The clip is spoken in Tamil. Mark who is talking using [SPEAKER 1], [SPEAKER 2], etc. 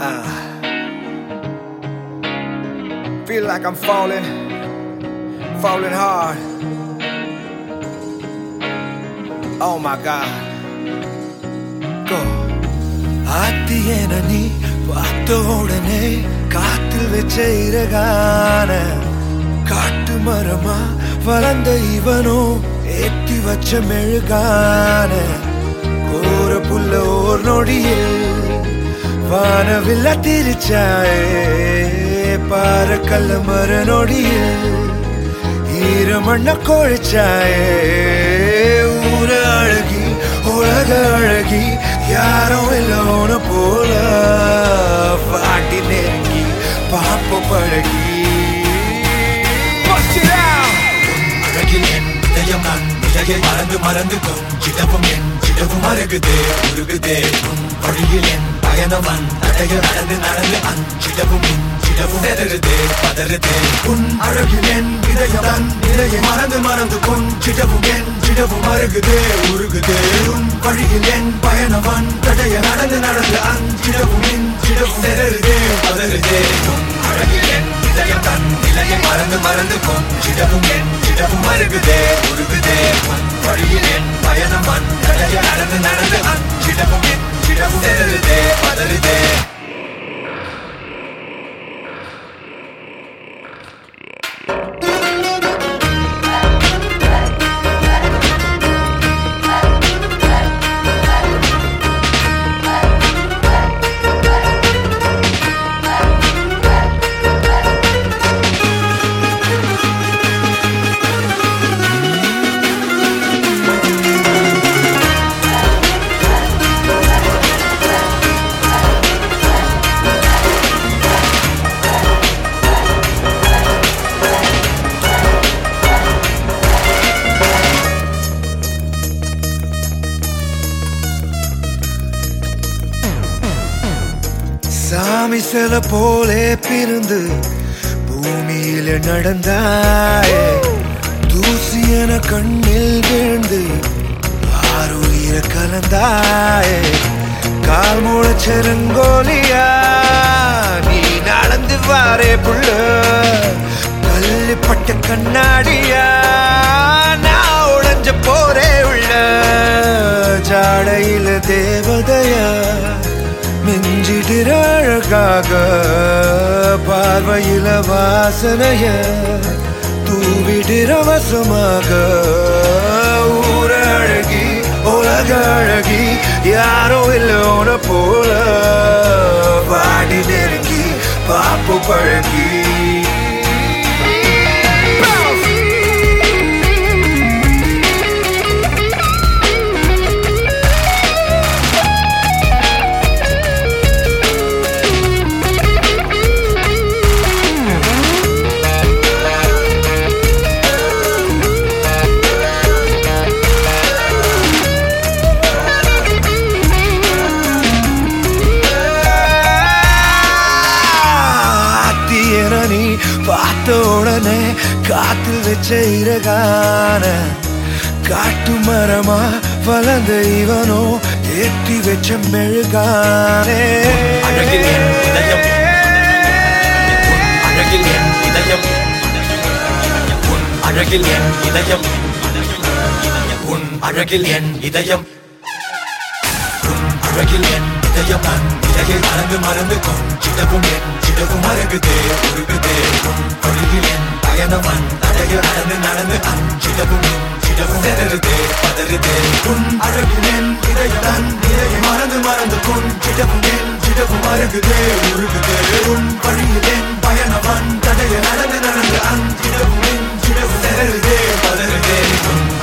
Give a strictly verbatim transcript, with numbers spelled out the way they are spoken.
[SPEAKER 1] Uh, feel like I'm falling, falling hard. Oh my God. Go. ஆத்தியன நீ பார்த்த உடனே காத்தில் வச்ச இறகான காட்டு மரமா வளர்ந்த இவனோ ஏற்றி வச்ச மெழுகான கோர புல்ல ஓர் நொடியில் வானவில்ல திரிச்சாயே பார கல்ல மர நொடியில் ஈரமண்ண கொழிச்சாயே ஊர அழகி உலக அழகி யாரும் இல்லோன போல பாட்டி நெருங்கி பாப்ப பழகி
[SPEAKER 2] அழகில் என் இதயம் நான் இலையை மறந்து மறந்து கொஞ்சிடவும் என் சிடவும் அருகுதே உருகுதே உன் வழியில் என் பயணவன் தடைய நடந்து நடந்து அஞ்சிடவும் இஞ்சிடவும் செதறுதே பதறுதே உன் அழகில் என் இதயம் நான் இலையை மறந்து மறந்து கொஞ்சிடவும் என் சிடவும் அருகுதே உருகுதே உன் வழியில் என் பயணவன் தடைய நடந்து நடந்து அஞ்சிடவும் இஞ்சிடவும் செதறுதே பதறுதே உன் அழகில் என் இதயம் தன் இலையை மறந்து மறந்து கொஞ்சிடவும் என் சிடவும் அருகுதே உருகுதே உன் வழியில் என் பயணவன் தடைய நடந்து நடந்து அஞ்சிடவும் இஞ்சிடவும் செதறுதே பதறுதே
[SPEAKER 1] சாமி சில போலே பிறந்து பூமியில நடந்தாயே தூசி என கண்ணில் விழுந்து ஆறுயிர கலந்தாயே கால் முளைச்செருங்கோலியா நீ நடந்து வாரே புள்ள கல்லுப்பட்ட கண்ணாடியா நான் உடைஞ்ச போரே உள்ள ஜாடையில தேவதையா மிஞ்சிடுற அழகாக பார்வையில வாசனைய தூவிடுற வசமாக ஊர அழகி உலக அழகி யாரோ இல்லோன போல பாடி நெருங்கி பாப்பு பழகி பார்த்த உடனே காத்தில் வச்ச இறகான காட்டு மரமா வளர்ந்த இவனோ ஏற்றி வச்ச மெழுகானே
[SPEAKER 2] அழகில் என் இதயம் அழகில் என் இதயம் உன் அழகில் என் இதயம் உன் அழகில் என் இதயம் உன் அழகில் என் இதயம் நான் இலையை மறந்து மறந்து கொஞ்சிடவும் என் சிடவும் அருகுதே உருகுதே உன் வழியில் என் பயணவன் தடைய நடந்து நடந்து அஞ்சிடவும் இஞ்சிடவும் செதறுதே பதறுதே உன் அழகில் என் இதயம் தன் இலையை மறந்து மறந்து கொஞ்சிடவும் என் சிடவும் அருகுதே உருகுதே உன் வழியில் என் பயணவன் தடைய நடந்து நடந்து அஞ்சிடவும் இஞ்சிடவும் செதறுதே பதறுதே உன்